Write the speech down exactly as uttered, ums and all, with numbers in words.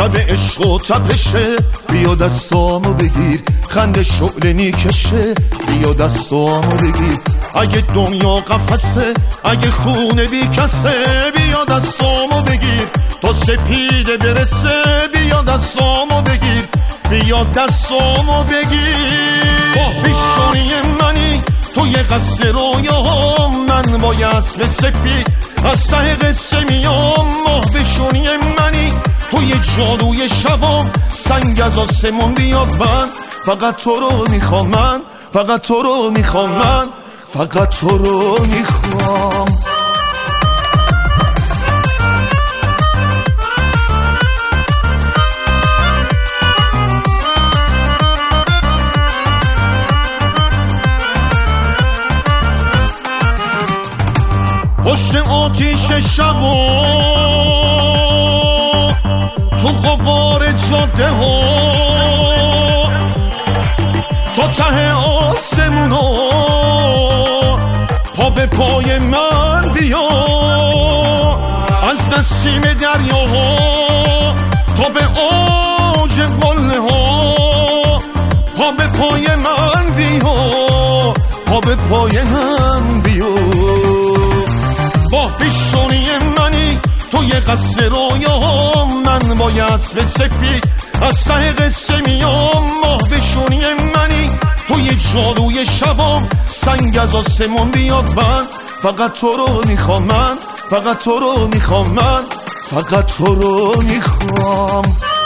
شب عشق و تپشه، بیا دستامو بگیر، خنده شعله میکشه، بیا دستامو بگیر. اگه دنیا قفسه، اگه خونه بی کسه، بیا دستامو بگیر تا سپیده برسه، بیا دستامو بگیر، بیا دستامو بگیر. با پیشانی منی توی قصه رویام، من با اسب سپید از ته قصه میام. ماه بشونی منی توی جادوی شبام، سنگ از آسمون بیاد من فقط تو رو میخوام، من فقط تو رو میخوام، من فقط تو رو میخوام. پشت آتیش شبا، تو غبار جاده ها، تا ته آسمونا، پا به پای من بیا. از نسیم دریاها تا به اوج قله ها، پا به پای من بیا، پا به پای من بیا. با پیشونی منی توی قصر رویام، من با اسب سپید از ته قصه میام. ماه بشونی منی توی جادوی شبام، سنگ از آسمون بیاد من فقط تو رو میخوام، من فقط تو رو میخوام، من فقط تو رو میخوام.